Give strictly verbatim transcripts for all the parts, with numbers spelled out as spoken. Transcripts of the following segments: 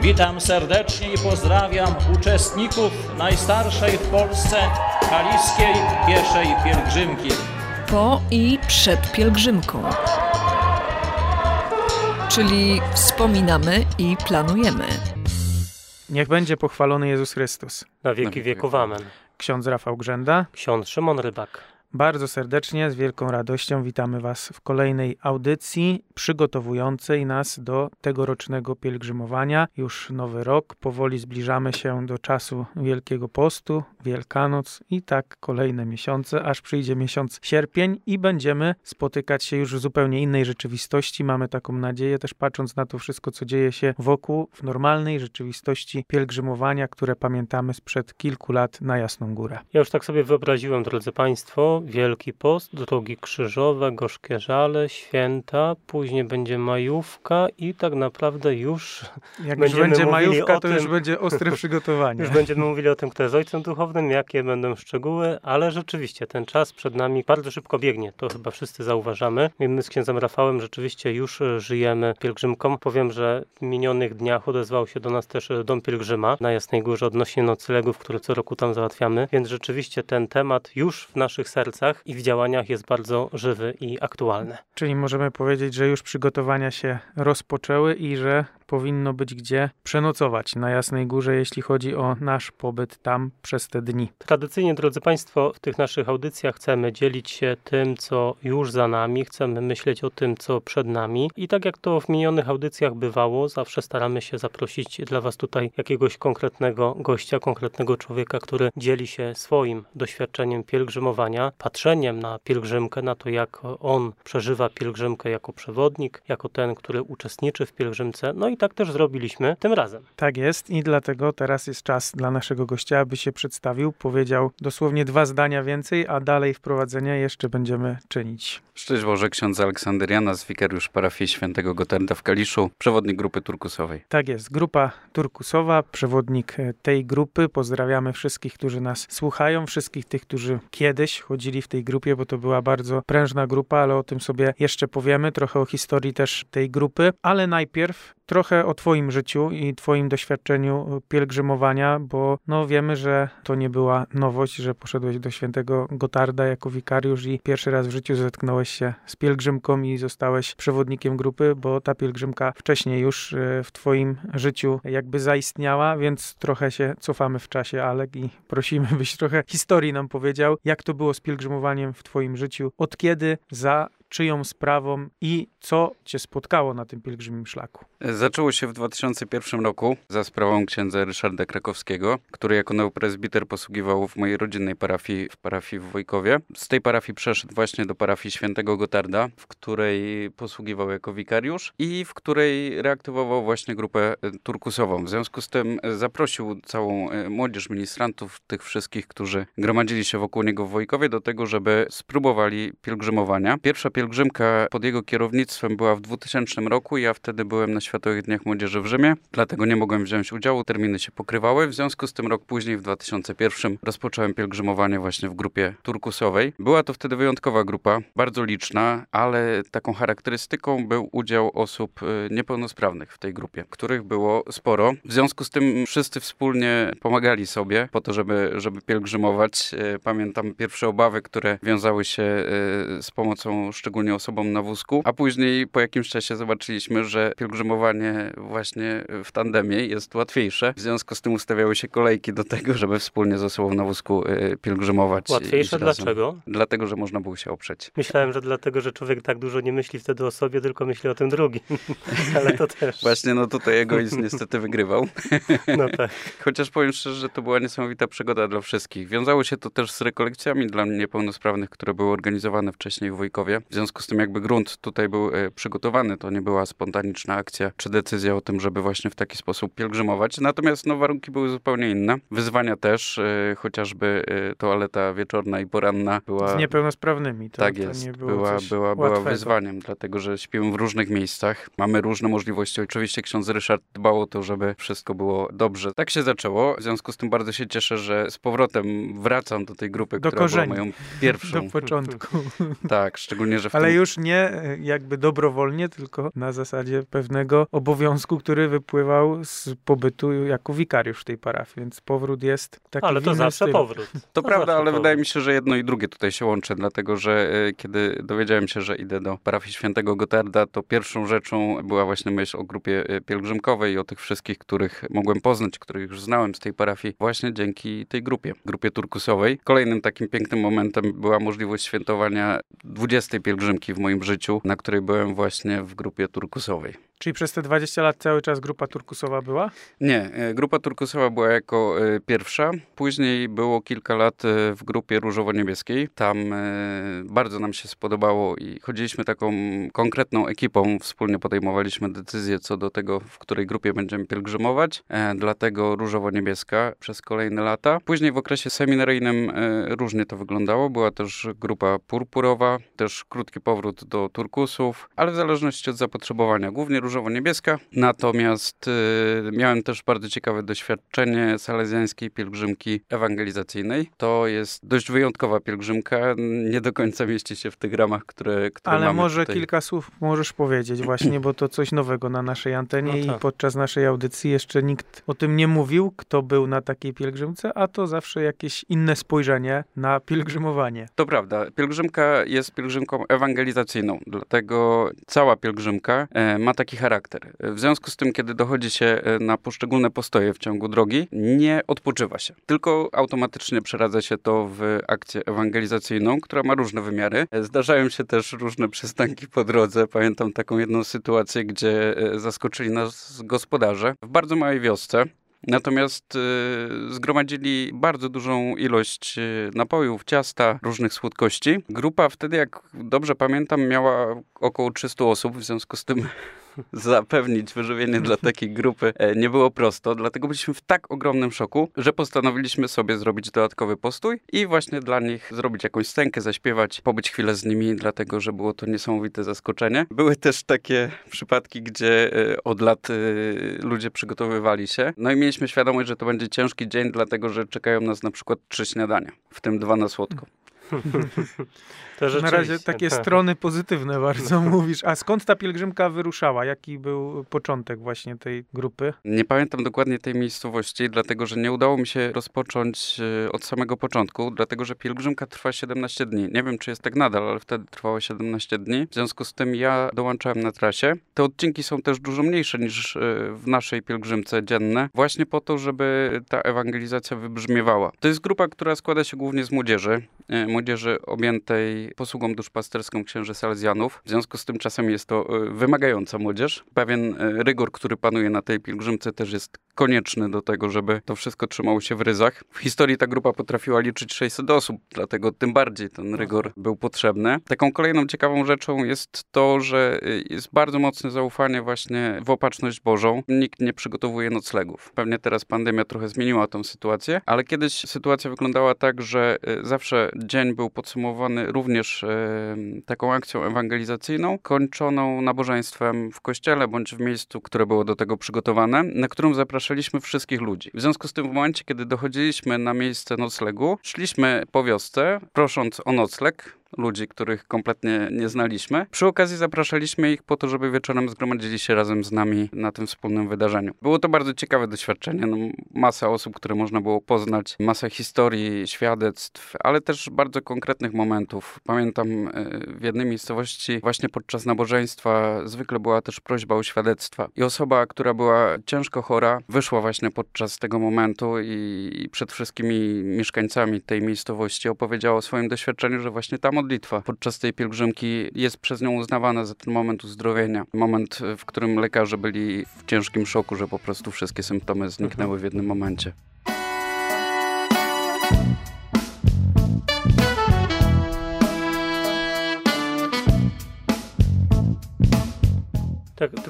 Witam serdecznie i pozdrawiam uczestników najstarszej w Polsce kaliskiej pieszej pielgrzymki. Po i przed pielgrzymką. Czyli wspominamy i planujemy. Niech będzie pochwalony Jezus Chrystus. Na wieki wieków amen. Ksiądz Rafał Grzęda. Ksiądz Szymon Rybak. Bardzo serdecznie, z wielką radością witamy Was w kolejnej audycji przygotowującej nas do tegorocznego pielgrzymowania. Już nowy rok, powoli zbliżamy się do czasu Wielkiego Postu, Wielkanoc i tak kolejne miesiące, aż przyjdzie miesiąc sierpień i będziemy spotykać się już w zupełnie innej rzeczywistości. Mamy taką nadzieję, też patrząc na to wszystko, co dzieje się wokół, w normalnej rzeczywistości pielgrzymowania, które pamiętamy sprzed kilku lat na Jasną Górę. Ja już tak sobie wyobraziłem, drodzy Państwo, Wielki Post, drogi krzyżowe, gorzkie żale, święta, później będzie majówka i tak naprawdę już Jak będziemy już będzie mówili majówka, o to tym, już będzie ostre przygotowanie. Już będziemy mówili o tym, kto jest ojcem duchownym, jakie będą szczegóły, ale rzeczywiście ten czas przed nami bardzo szybko biegnie, to chyba wszyscy zauważamy. I my z księdzem Rafałem rzeczywiście już żyjemy pielgrzymką. Powiem, że w minionych dniach odezwał się do nas też Dom Pielgrzyma na Jasnej Górze odnośnie noclegów, które co roku tam załatwiamy, więc rzeczywiście ten temat już w naszych sercach i w działaniach jest bardzo żywy i aktualny. Czyli możemy powiedzieć, że już przygotowania się rozpoczęły i że powinno być gdzie przenocować na Jasnej Górze, jeśli chodzi o nasz pobyt tam przez te dni. Tradycyjnie, drodzy Państwo, w tych naszych audycjach chcemy dzielić się tym, co już za nami, chcemy myśleć o tym, co przed nami i tak jak to w minionych audycjach bywało, zawsze staramy się zaprosić dla Was tutaj jakiegoś konkretnego gościa, konkretnego człowieka, który dzieli się swoim doświadczeniem pielgrzymowania, patrzeniem na pielgrzymkę, na to, jak on przeżywa pielgrzymkę jako przewodnik, jako ten, który uczestniczy w pielgrzymce. No i tak też zrobiliśmy tym razem. Tak jest i dlatego teraz jest czas dla naszego gościa, aby się przedstawił, powiedział dosłownie dwa zdania więcej, a dalej wprowadzenia jeszcze będziemy czynić. Szczęść Boże, ksiądz Aleksander Janas, wikariusz parafii Świętego Gotarda w Kaliszu, przewodnik grupy turkusowej. Tak jest, grupa turkusowa, przewodnik tej grupy. Pozdrawiamy wszystkich, którzy nas słuchają, wszystkich tych, którzy kiedyś chodzili w tej grupie, bo to była bardzo prężna grupa, ale o tym sobie jeszcze powiemy, trochę o historii też tej grupy, ale najpierw trochę o Twoim życiu i Twoim doświadczeniu pielgrzymowania, bo no wiemy, że to nie była nowość, że poszedłeś do Świętego Gotarda jako wikariusz i pierwszy raz w życiu zetknąłeś się z pielgrzymką i zostałeś przewodnikiem grupy, bo ta pielgrzymka wcześniej już w Twoim życiu jakby zaistniała, więc trochę się cofamy w czasie, Alek, i prosimy, byś trochę historii nam powiedział, jak to było z pielgrzymowaniem w Twoim życiu, od kiedy, za czyją sprawą i co Cię spotkało na tym pielgrzymim szlaku? Zaczęło się w dwa tysiące pierwszym roku za sprawą księdza Ryszarda Krakowskiego, który jako neopresbiter posługiwał w mojej rodzinnej parafii, w parafii w Wojkowie. Z tej parafii przeszedł właśnie do parafii Świętego Gotarda, w której posługiwał jako wikariusz i w której reaktywował właśnie grupę turkusową. W związku z tym zaprosił całą młodzież ministrantów, tych wszystkich, którzy gromadzili się wokół niego w Wojkowie, do tego, żeby spróbowali pielgrzymowania. Pierwsza pielgrzymka pod jego kierownictwem była w dwutysięcznym roku. Ja wtedy byłem na Światowych Dniach Młodzieży w Rzymie, dlatego nie mogłem wziąć udziału. Terminy się pokrywały. W związku z tym rok później, w dwa tysiące pierwszym, rozpocząłem pielgrzymowanie właśnie w grupie turkusowej. Była to wtedy wyjątkowa grupa, bardzo liczna, ale taką charakterystyką był udział osób niepełnosprawnych w tej grupie, których było sporo. W związku z tym wszyscy wspólnie pomagali sobie po to, żeby, żeby pielgrzymować. Pamiętam pierwsze obawy, które wiązały się z pomocą szczególnie osobom na wózku, a później po jakimś czasie zobaczyliśmy, że pielgrzymowanie właśnie w tandemie jest łatwiejsze. W związku z tym ustawiały się kolejki do tego, żeby wspólnie z osobą na wózku pielgrzymować. Łatwiejsze dlaczego? Dlatego, że można było się oprzeć. Myślałem, że dlatego, że człowiek tak dużo nie myśli wtedy o sobie, tylko myśli o tym drugim. Ale to też. Właśnie, no tutaj egoizm niestety wygrywał. No tak. Chociaż powiem szczerze, że to była niesamowita przygoda dla wszystkich. Wiązało się to też z rekolekcjami dla niepełnosprawnych, które były organizowane wcześniej w Wojkowie. W związku z tym jakby grunt tutaj był e, przygotowany, to nie była spontaniczna akcja czy decyzja o tym, żeby właśnie w taki sposób pielgrzymować. Natomiast no, warunki były zupełnie inne. Wyzwania też, e, chociażby e, toaleta wieczorna i poranna była... Z niepełnosprawnymi. To, tak to jest, nie było była, coś była, była łatwego. wyzwaniem, dlatego że śpimy w różnych miejscach. Mamy różne możliwości. Oczywiście ksiądz Ryszard dbał o to, żeby wszystko było dobrze. Tak się zaczęło. W związku z tym bardzo się cieszę, że z powrotem wracam do tej grupy, do która korzeni. była moją pierwszą. Do początku. Tak, szczególnie, że że w Ale tym... już nie e, jakby dobrowolnie, tylko na zasadzie pewnego obowiązku, który wypływał z pobytu jako wikariusz w tej parafii, więc powrót jest taki Ale w to innym zawsze stylu. powrót. To prawda, zawsze ale powrót. wydaje mi się, że jedno i drugie tutaj się łączy, dlatego że e, kiedy dowiedziałem się, że idę do parafii świętego Gotarda, to pierwszą rzeczą była właśnie myśl o grupie e, pielgrzymkowej i o tych wszystkich, których mogłem poznać, których już znałem z tej parafii właśnie dzięki tej grupie, grupie turkusowej. Kolejnym takim pięknym momentem była możliwość świętowania dwudziestej pielgrzymki w moim życiu, na której byłem właśnie w grupie turkusowej. Czyli przez te dwadzieścia lat cały czas grupa turkusowa była? Nie, e, grupa turkusowa była jako e, pierwsza. Później było kilka lat e, w grupie różowo-niebieskiej. Tam e, bardzo nam się spodobało i chodziliśmy taką konkretną ekipą. Wspólnie podejmowaliśmy decyzję co do tego, w której grupie będziemy pielgrzymować. E, dlatego różowo-niebieska przez kolejne lata. Później w okresie seminaryjnym e, różnie to wyglądało. Była też grupa purpurowa, też krótki powrót do turkusów, ale w zależności od zapotrzebowania. Głównie różowo-niebieska. Natomiast y, miałem też bardzo ciekawe doświadczenie salezjańskiej pielgrzymki ewangelizacyjnej. To jest dość wyjątkowa pielgrzymka. Nie do końca mieści się w tych ramach, które, które Ale mamy może tutaj. kilka słów możesz powiedzieć właśnie, bo to coś nowego na naszej antenie No tak. i podczas naszej audycji jeszcze nikt o tym nie mówił, kto był na takiej pielgrzymce, a to zawsze jakieś inne spojrzenie na pielgrzymowanie. To prawda. Pielgrzymka jest pielgrzymką ewangelizacyjną, dlatego cała pielgrzymka e, ma taki charakter. W związku z tym, kiedy dochodzi się e, na poszczególne postoje w ciągu drogi, nie odpoczywa się, tylko automatycznie przeradza się to w akcję ewangelizacyjną, która ma różne wymiary. E, Zdarzają się też różne przystanki po drodze. Pamiętam taką jedną sytuację, gdzie e, zaskoczyli nas gospodarze w bardzo małej wiosce. Natomiast y, zgromadzili bardzo dużą ilość y, napojów, ciasta, różnych słodkości. Grupa wtedy, jak dobrze pamiętam, miała około trzysta osób, w związku z tym zapewnić wyżywienie dla takiej grupy e, nie było prosto, dlatego byliśmy w tak ogromnym szoku, że postanowiliśmy sobie zrobić dodatkowy postój i właśnie dla nich zrobić jakąś scenkę, zaśpiewać, pobyć chwilę z nimi, dlatego że było to niesamowite zaskoczenie. Były też takie przypadki, gdzie e, od lat e, ludzie przygotowywali się, no i mieliśmy świadomość, że to będzie ciężki dzień, dlatego że czekają nas na przykład trzy śniadania, w tym dwa na słodko. To Na razie rzeczywiście, takie tak. strony pozytywne bardzo mówisz. A skąd ta pielgrzymka wyruszała? Jaki był początek właśnie tej grupy? Nie pamiętam dokładnie tej miejscowości, dlatego że nie udało mi się rozpocząć e, od samego początku, dlatego że pielgrzymka trwa siedemnaście dni. Nie wiem, czy jest tak nadal, ale wtedy trwało siedemnaście dni. W związku z tym ja dołączałem na trasie. Te odcinki są też dużo mniejsze niż e, w naszej pielgrzymce dzienne, właśnie po to, żeby ta ewangelizacja wybrzmiewała. To jest grupa, która składa się głównie z młodzieży, e, młodzieży objętej posługą duszpasterską księży salezjanów. W związku z tym czasem jest to e, wymagająca młodzież. Pewien e, rygor, który panuje na tej pielgrzymce, też jest konieczny do tego, żeby to wszystko trzymało się w ryzach. W historii ta grupa potrafiła liczyć sześćset osób, dlatego tym bardziej ten rygor był potrzebny. Taką kolejną ciekawą rzeczą jest to, że jest bardzo mocne zaufanie właśnie w opatrzność Bożą. Nikt nie przygotowuje noclegów. Pewnie teraz pandemia trochę zmieniła tą sytuację, ale kiedyś sytuacja wyglądała tak, że zawsze dzień był podsumowany również e, taką akcją ewangelizacyjną, kończoną nabożeństwem w kościele bądź w miejscu, które było do tego przygotowane, na którym zapraszaliśmy wszystkich ludzi. W związku z tym w momencie, kiedy dochodziliśmy na miejsce noclegu, szliśmy po wiosce, prosząc o nocleg ludzi, których kompletnie nie znaliśmy. Przy okazji zapraszaliśmy ich po to, żeby wieczorem zgromadzili się razem z nami na tym wspólnym wydarzeniu. Było to bardzo ciekawe doświadczenie. No, masa osób, które można było poznać, masa historii, świadectw, ale też bardzo konkretnych momentów. Pamiętam w jednej miejscowości właśnie podczas nabożeństwa zwykle była też prośba o świadectwa. I osoba, która była ciężko chora, wyszła właśnie podczas tego momentu i przed wszystkimi mieszkańcami tej miejscowości opowiedziała o swoim doświadczeniu, że właśnie ta modlitwa podczas tej pielgrzymki jest przez nią uznawana za ten moment uzdrowienia. Moment, w którym lekarze byli w ciężkim szoku, że po prostu wszystkie symptomy zniknęły w jednym momencie. Tak, tylko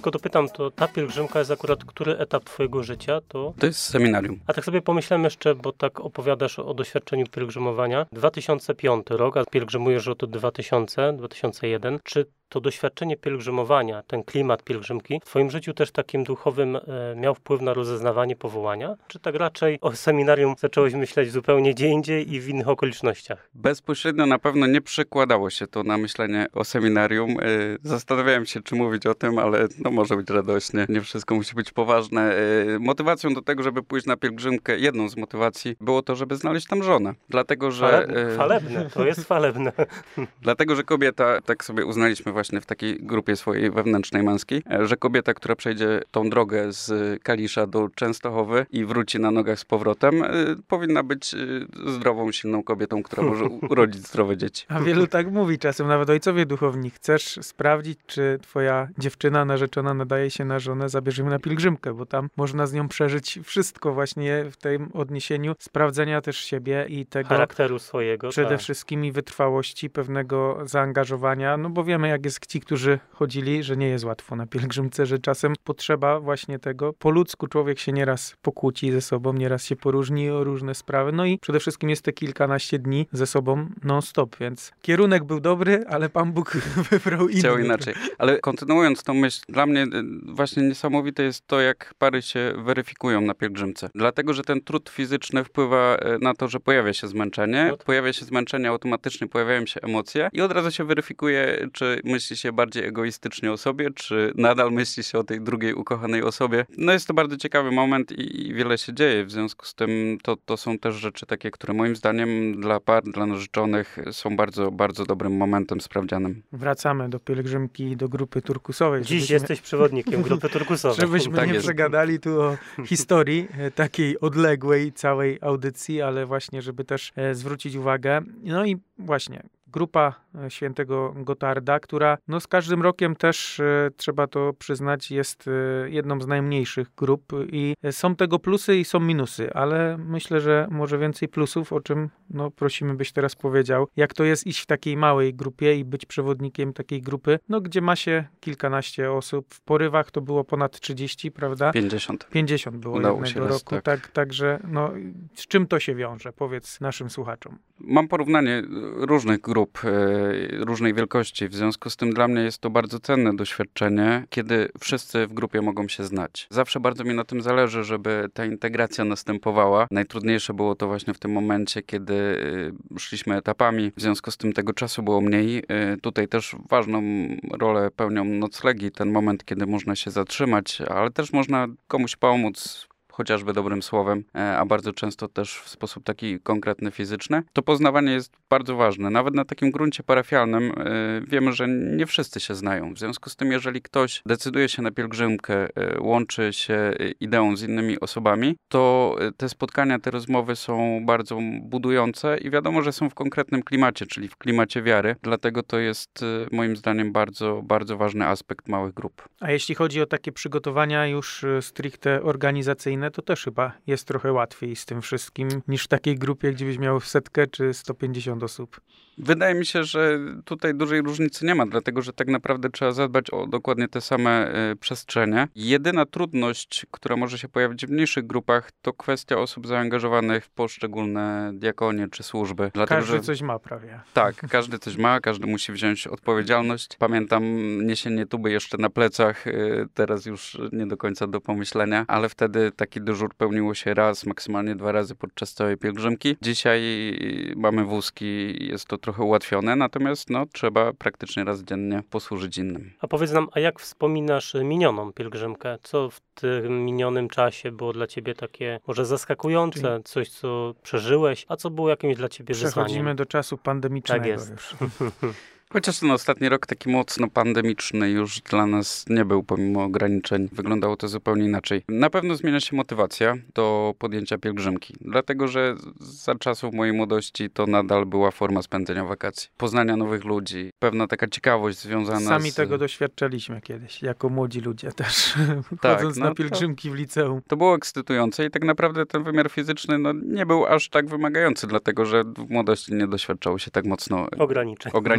tylko dopytam, to ta pielgrzymka jest akurat który etap twojego życia? To... To jest seminarium. A tak sobie pomyślałem jeszcze, bo tak opowiadasz o doświadczeniu pielgrzymowania. dwa tysiące piąty rok, a pielgrzymujesz od dwa tysiące, dwa tysiące jeden. Czy to doświadczenie pielgrzymowania, ten klimat pielgrzymki w twoim życiu też takim duchowym e, miał wpływ na rozeznawanie powołania? Czy tak raczej o seminarium zacząłeś myśleć zupełnie gdzie indziej i w innych okolicznościach? Bezpośrednio na pewno nie przekładało się to na myślenie o seminarium. Yy, Zastanawiałem się, czy mówić o tym, ale no może być radośnie. Nie wszystko musi być poważne. Yy, Motywacją do tego, żeby pójść na pielgrzymkę, jedną z motywacji było to, żeby znaleźć tam żonę. Dlatego, że... Falebne, yy, falebne to jest falebne. Dlatego, że kobieta, tak sobie uznaliśmy właśnie w takiej grupie swojej wewnętrznej męskiej, że kobieta, która przejdzie tą drogę z Kalisza do Częstochowy i wróci na nogach z powrotem, yy, powinna być yy, zdrową, silną kobietą, która może urodzić zdrowe dzieci. A wielu tak mówi czasem, nawet ojcowie duchowni. Chcesz sprawdzić, czy twoja dziewczyna narzeczona nadaje się na żonę, zabierzemy na pielgrzymkę, bo tam można z nią przeżyć wszystko właśnie w tym odniesieniu sprawdzenia też siebie i tego Charakteru swojego. przede tak. wszystkim i wytrwałości, pewnego zaangażowania, no bo wiemy, jak jest ci, którzy chodzili, że nie jest łatwo na pielgrzymce, że czasem potrzeba właśnie tego. Po ludzku człowiek się nieraz pokłóci ze sobą, nieraz się poróżni o różne sprawy, no i przede wszystkim jest te kilkanaście dni ze sobą non-stop, więc kierunek był dobry, ale Pan Bóg wybrał inny. Chciał inaczej. Ale kontynuując tą myśl, dla mnie właśnie niesamowite jest to, jak pary się weryfikują na pielgrzymce. Dlatego, że ten trud fizyczny wpływa na to, że pojawia się zmęczenie. Pojawia się zmęczenie, automatycznie pojawiają się emocje i od razu się weryfikuje, czy myśli się bardziej egoistycznie o sobie, czy nadal myśli się o tej drugiej ukochanej osobie. No jest to bardzo ciekawy moment i, i wiele się dzieje. W związku z tym to, to są też rzeczy takie, które moim zdaniem dla par, dla narzeczonych są bardzo, bardzo dobrym momentem, sprawdzianem. Wracamy do pielgrzymki i do grupy turkusowej. Dziś żebyśmy, jesteś przewodnikiem grupy turkusowej. żebyśmy Tak nie jest. przegadali tu o historii e, takiej odległej całej audycji, ale właśnie, żeby też e, zwrócić uwagę. No i właśnie grupa świętego Gotarda, która no z każdym rokiem też, e, trzeba to przyznać, jest e, jedną z najmniejszych grup i są tego plusy i są minusy, ale myślę, że może więcej plusów, o czym no, prosimy, byś teraz powiedział. Jak to jest iść w takiej małej grupie i być przewodnikiem takiej grupy, no gdzie ma się kilkanaście osób. W porywach to było ponad trzydzieści, prawda? pięćdziesiąt. pięćdziesiąt było Udało jednego się raz, roku, tak. tak, także no, z czym to się wiąże? Powiedz naszym słuchaczom. Mam porównanie różnych grup, e, różnej wielkości. W związku z tym dla mnie jest to bardzo cenne doświadczenie, kiedy wszyscy w grupie mogą się znać. Zawsze bardzo mi na tym zależy, żeby ta integracja następowała. Najtrudniejsze było to właśnie w tym momencie, kiedy e, szliśmy etapami. W związku z tym tego czasu było mniej. E, tutaj też ważną rolę pełnią noclegi. Ten moment, kiedy można się zatrzymać, ale też można komuś pomóc, chociażby dobrym słowem, a bardzo często też w sposób taki konkretny, fizyczny, to poznawanie jest bardzo ważne. Nawet na takim gruncie parafialnym wiemy, że nie wszyscy się znają. W związku z tym, jeżeli ktoś decyduje się na pielgrzymkę, łączy się ideą z innymi osobami, to te spotkania, te rozmowy są bardzo budujące i wiadomo, że są w konkretnym klimacie, czyli w klimacie wiary. Dlatego to jest moim zdaniem bardzo, bardzo ważny aspekt małych grup. A jeśli chodzi o takie przygotowania już stricte organizacyjne, to też chyba jest trochę łatwiej z tym wszystkim niż w takiej grupie, gdzie byś miał setkę czy sto pięćdziesiąt osób. Wydaje mi się, że tutaj dużej różnicy nie ma, dlatego że tak naprawdę trzeba zadbać o dokładnie te same y, przestrzenie. Jedyna trudność, która może się pojawić w mniejszych grupach, to kwestia osób zaangażowanych w poszczególne diakonie czy służby. Dlatego, Każdy że... coś ma prawie. Tak, każdy coś ma, każdy musi wziąć odpowiedzialność. Pamiętam niesienie tuby jeszcze na plecach, y, teraz już nie do końca do pomyślenia, ale wtedy taki dyżur pełniło się raz, maksymalnie dwa razy podczas całej pielgrzymki. Dzisiaj mamy wózki, jest to trochę ułatwione, natomiast no, trzeba praktycznie raz dziennie posłużyć innym. A powiedz nam, a jak wspominasz minioną pielgrzymkę? Co w tym minionym czasie było dla ciebie takie może zaskakujące, Czyli... coś co przeżyłeś, a co było jakimś dla ciebie wyzwaniem? Przechodzimy do czasu pandemicznego tak jest. już. Chociaż ten ostatni rok taki mocno pandemiczny już dla nas nie był, pomimo ograniczeń. Wyglądało to zupełnie inaczej. Na pewno zmienia się motywacja do podjęcia pielgrzymki, dlatego że za czasów mojej młodości to nadal była forma spędzenia wakacji. Poznania nowych ludzi, pewna taka ciekawość związana Sami z... Sami tego doświadczaliśmy kiedyś, jako młodzi ludzie też, tak, chodząc no na pielgrzymki to, w liceum. To było ekscytujące i tak naprawdę ten wymiar fizyczny no, nie był aż tak wymagający, dlatego że w młodości nie doświadczało się tak mocno ograniczeń. ograniczeń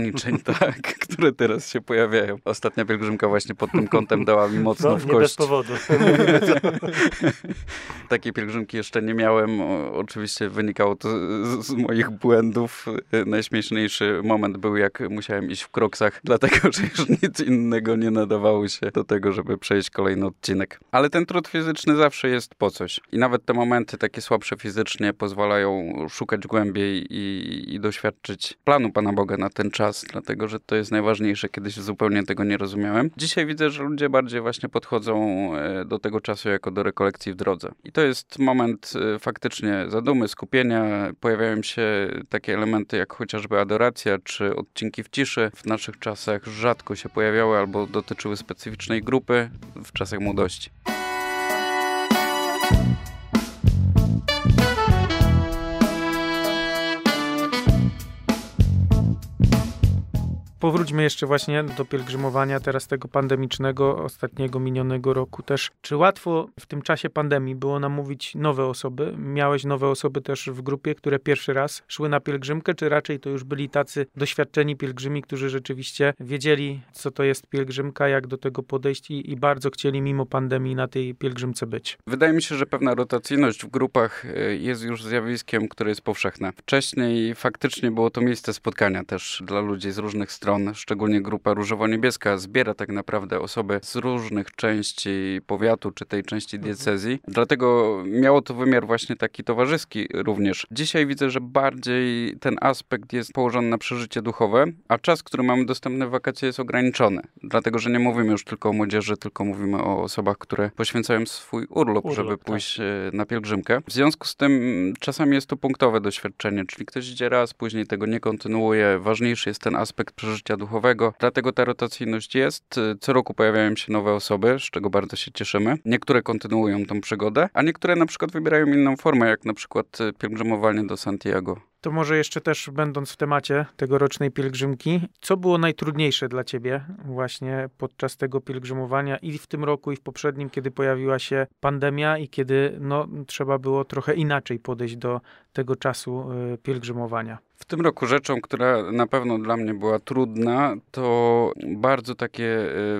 tak, które teraz się pojawiają. Ostatnia pielgrzymka właśnie pod tym kątem dała mi mocno No, w nie kość. bez powodu. Takiej pielgrzymki jeszcze nie miałem. O, oczywiście wynikało to z, z moich błędów. Najśmieszniejszy moment był, jak musiałem iść w kroksach, dlatego, że już nic innego nie nadawało się do tego, żeby przejść kolejny odcinek. Ale ten trud fizyczny zawsze jest po coś. I nawet te momenty takie słabsze fizycznie pozwalają szukać głębiej i, i doświadczyć planu Pana Boga na ten czas, dlatego, że to jest najważniejsze. Kiedyś zupełnie tego nie rozumiałem. Dzisiaj widzę, że ludzie bardziej właśnie podchodzą do tego czasu jako do rekolekcji w drodze. I to jest moment faktycznie zadumy, skupienia. Pojawiają się takie elementy jak chociażby adoracja, czy odcinki w ciszy. W naszych czasach rzadko się pojawiały albo dotyczyły specyficznej grupy w czasach młodości. Powróćmy jeszcze właśnie do pielgrzymowania teraz tego pandemicznego, ostatniego, minionego roku też. Czy łatwo w tym czasie pandemii było namówić nowe osoby? Miałeś nowe osoby też w grupie, które pierwszy raz szły na pielgrzymkę, czy raczej to już byli tacy doświadczeni pielgrzymi, którzy rzeczywiście wiedzieli, co to jest pielgrzymka, jak do tego podejść i, i bardzo chcieli mimo pandemii na tej pielgrzymce być? Wydaje mi się, że pewna rotacyjność w grupach jest już zjawiskiem, które jest powszechne. Wcześniej faktycznie było to miejsce spotkania też dla ludzi z różnych stron. Szczególnie grupa różowo-niebieska zbiera tak naprawdę osoby z różnych części powiatu czy tej części diecezji. Mhm. Dlatego miało to wymiar właśnie taki towarzyski również. Dzisiaj widzę, że bardziej ten aspekt jest położony na przeżycie duchowe, a czas, który mamy dostępny w wakacje jest ograniczony. Dlatego, że nie mówimy już tylko o młodzieży, tylko mówimy o osobach, które poświęcają swój urlop, urlop żeby pójść tak. na pielgrzymkę. W związku z tym czasami jest to punktowe doświadczenie, czyli ktoś idzie raz, później tego nie kontynuuje. Ważniejszy jest ten aspekt przeżycia duchowego. Dlatego ta rotacyjność jest. Co roku pojawiają się nowe osoby, z czego bardzo się cieszymy. Niektóre kontynuują tą przygodę, a niektóre na przykład wybierają inną formę, jak na przykład pielgrzymowanie do Santiago. To może jeszcze też będąc w temacie tegorocznej pielgrzymki, co było najtrudniejsze dla ciebie właśnie podczas tego pielgrzymowania i w tym roku, i w poprzednim, kiedy pojawiła się pandemia i kiedy no, trzeba było trochę inaczej podejść do tego czasu y, pielgrzymowania? W tym roku rzeczą, która na pewno dla mnie była trudna, to bardzo takie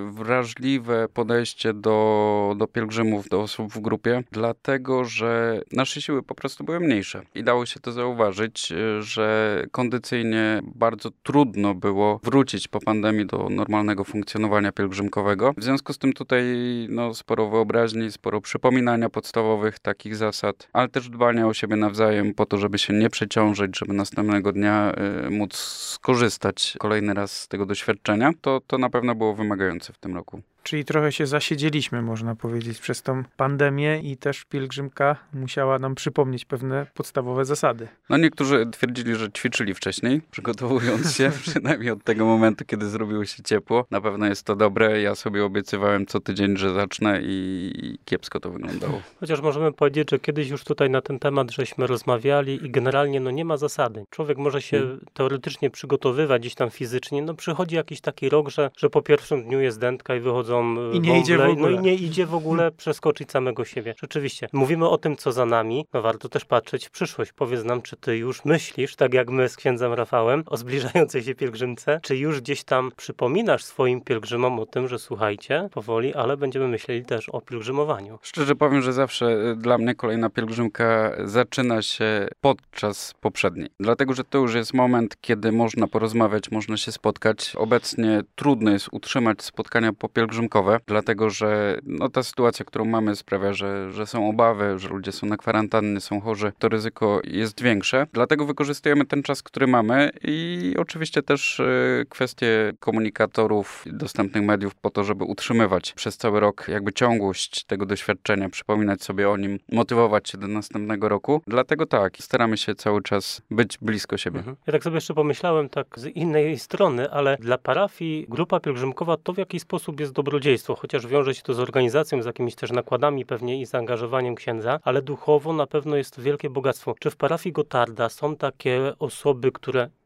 wrażliwe podejście do, do pielgrzymów, do osób w grupie, dlatego, że nasze siły po prostu były mniejsze. I dało się to zauważyć, że kondycyjnie bardzo trudno było wrócić po pandemii do normalnego funkcjonowania pielgrzymkowego. W związku z tym tutaj no, sporo wyobraźni, sporo przypominania podstawowych takich zasad, ale też dbania o siebie nawzajem po to, żeby się nie przeciążyć, żeby następnego dnia y, móc skorzystać kolejny raz z tego doświadczenia, to, to na pewno było wymagające w tym roku. Czyli trochę się zasiedzieliśmy, można powiedzieć, przez tą pandemię i też pielgrzymka musiała nam przypomnieć pewne podstawowe zasady. No niektórzy twierdzili, że ćwiczyli wcześniej, przygotowując się, przynajmniej od tego momentu, kiedy zrobiło się ciepło. Na pewno jest to dobre. Ja sobie obiecywałem co tydzień, że zacznę i kiepsko to wyglądało. Chociaż możemy powiedzieć, że kiedyś już tutaj na ten temat żeśmy rozmawiali i generalnie no nie ma zasady. Człowiek może się hmm. teoretycznie przygotowywać gdzieś tam fizycznie. No przychodzi jakiś taki rok, że, że po pierwszym dniu jest dętka i wychodzą I nie idzie w ogóle. No i nie idzie w ogóle przeskoczyć samego siebie. Rzeczywiście. Mówimy o tym, co za nami. No warto też patrzeć w przyszłość. Powiedz nam, czy ty już myślisz, tak jak my z księdzem Rafałem, o zbliżającej się pielgrzymce? Czy już gdzieś tam przypominasz swoim pielgrzymom o tym, że słuchajcie, powoli, ale będziemy myśleli też o pielgrzymowaniu. Szczerze powiem, że zawsze dla mnie kolejna pielgrzymka zaczyna się podczas poprzedniej. Dlatego, że to już jest moment, kiedy można porozmawiać, można się spotkać. Obecnie trudno jest utrzymać spotkania popielgrzymkowe, dlatego, że no, ta sytuacja, którą mamy, sprawia, że, że są obawy, że ludzie są na kwarantannie, są chorzy, to ryzyko jest większe. Dlatego wykorzystujemy ten czas, który mamy i oczywiście też y, kwestie komunikatorów, dostępnych mediów po to, żeby utrzymywać przez cały rok jakby ciągłość tego doświadczenia, przypominać sobie o nim, motywować się do następnego roku. Dlatego tak, staramy się cały czas być blisko siebie. Mhm. Ja tak sobie jeszcze pomyślałem tak z innej strony, ale dla parafii grupa pielgrzymkowa to w jakiś sposób jest dobrodziejstwo, chociaż wiąże się to z organizacją, z jakimiś też nakładami pewnie i zaangażowaniem księdza, ale duchowo na pewno jest to wielkie bogactwo. Czy w parafii Gotarda są takie osoby, które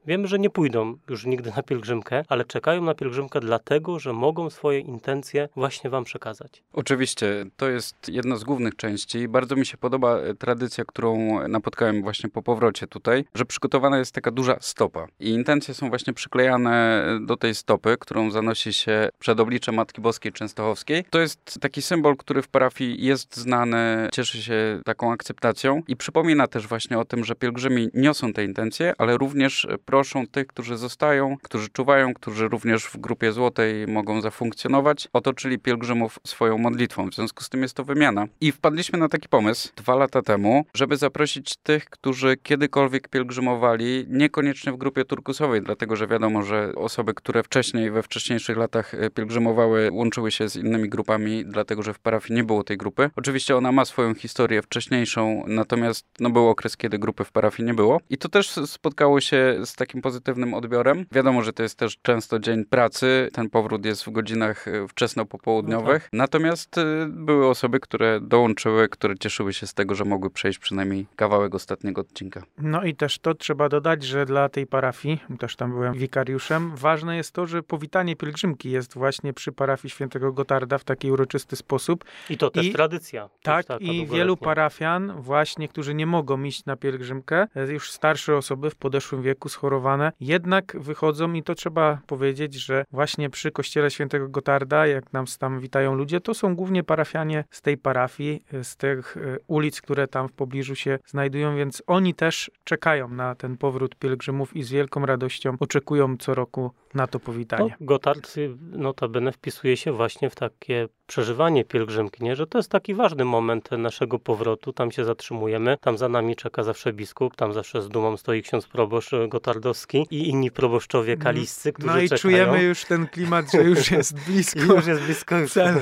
Wiemy, że nie pójdą już nigdy na pielgrzymkę, ale czekają na pielgrzymkę dlatego, że mogą swoje intencje właśnie wam przekazać. Oczywiście, to jest jedna z głównych części. Bardzo mi się podoba tradycja, którą napotkałem właśnie po powrocie tutaj, że przygotowana jest taka duża stopa. I intencje są właśnie przyklejane do tej stopy, którą zanosi się przed oblicze Matki Boskiej Częstochowskiej. To jest taki symbol, który w parafii jest znany, cieszy się taką akceptacją i przypomina też właśnie o tym, że pielgrzymi niosą te intencje, ale również proszą tych, którzy zostają, którzy czuwają, którzy również w grupie złotej mogą zafunkcjonować, otoczyli pielgrzymów swoją modlitwą. W związku z tym jest to wymiana. I wpadliśmy na taki pomysł dwa lata temu, żeby zaprosić tych, którzy kiedykolwiek pielgrzymowali, niekoniecznie w grupie turkusowej, dlatego że wiadomo, że osoby, które wcześniej, we wcześniejszych latach pielgrzymowały, łączyły się z innymi grupami, dlatego że w parafii nie było tej grupy. Oczywiście ona ma swoją historię wcześniejszą, natomiast no, był okres, kiedy grupy w parafii nie było. I to też spotkało się z takim pozytywnym odbiorem. Wiadomo, że to jest też często dzień pracy, ten powrót jest w godzinach wczesnopopołudniowych, no tak. Natomiast y, były osoby, które dołączyły, które cieszyły się z tego, że mogły przejść przynajmniej kawałek ostatniego odcinka. No i też to trzeba dodać, że dla tej parafii, też tam byłem wikariuszem, ważne jest to, że powitanie pielgrzymki jest właśnie przy parafii Świętego Gotarda w taki uroczysty sposób. I to też I, tradycja. Tak, i wielu parafian właśnie, którzy nie mogą iść na pielgrzymkę, już starsze osoby w podeszłym wieku, schorowane, jednak wychodzą i to trzeba powiedzieć, że właśnie przy kościele Świętego Gotarda, jak nam tam witają ludzie, to są głównie parafianie z tej parafii, z tych ulic, które tam w pobliżu się znajdują, więc oni też czekają na ten powrót pielgrzymów i z wielką radością oczekują co roku na to powitanie. No, Gotard notabene wpisuje się właśnie w takie przeżywanie pielgrzymki, nie? Że to jest taki ważny moment naszego powrotu, tam się zatrzymujemy, tam za nami czeka zawsze biskup, tam zawsze z dumą stoi ksiądz proboszcz gotardowski i inni proboszczowie kaliscy, którzy No i czekają. czujemy już ten klimat, że już jest blisko. I już jest blisko.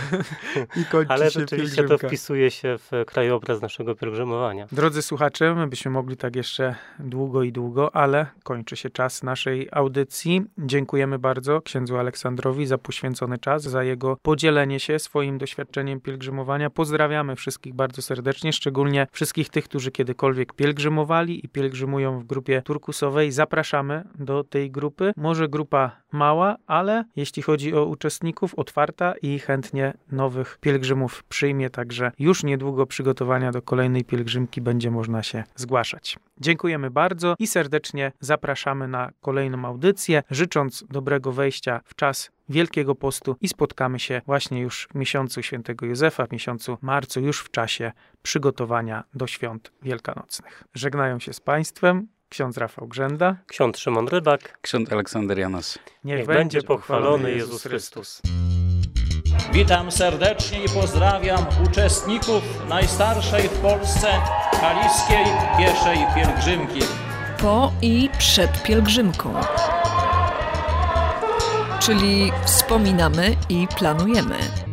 I kończy Ale się rzeczywiście pielgrzymka. to wpisuje się w krajobraz naszego pielgrzymowania. Drodzy słuchacze, my byśmy mogli tak jeszcze długo i długo, ale kończy się czas naszej audycji. Dziękujemy bardzo księdzu Aleksandrowi za poświęcony czas, za jego podzielenie się swoim doświadczeniem pielgrzymowania. Pozdrawiamy wszystkich bardzo serdecznie, szczególnie wszystkich tych, którzy kiedykolwiek pielgrzymowali i pielgrzymują w grupie turkusowej. Zapraszamy do tej grupy. Może grupa mała, ale jeśli chodzi o uczestników, otwarta i chętnie nowych pielgrzymów przyjmie, także już niedługo przygotowania do kolejnej pielgrzymki będzie można się zgłaszać. Dziękujemy bardzo i serdecznie zapraszamy na kolejną audycję, życząc dobrego wejścia w czas Wielkiego Postu i spotkamy się właśnie już w miesiącu Świętego Józefa, w miesiącu marcu, już w czasie przygotowania do świąt wielkanocnych. Żegnają się z Państwem ksiądz Rafał Grzęda, ksiądz Szymon Rybak, ksiądz Aleksander Janos. Niech, Niech będzie, będzie pochwalony Jezus Chrystus. Witam serdecznie i pozdrawiam uczestników najstarszej w Polsce kaliskiej pieszej pielgrzymki. Po i przed pielgrzymką. Czyli wspominamy i planujemy.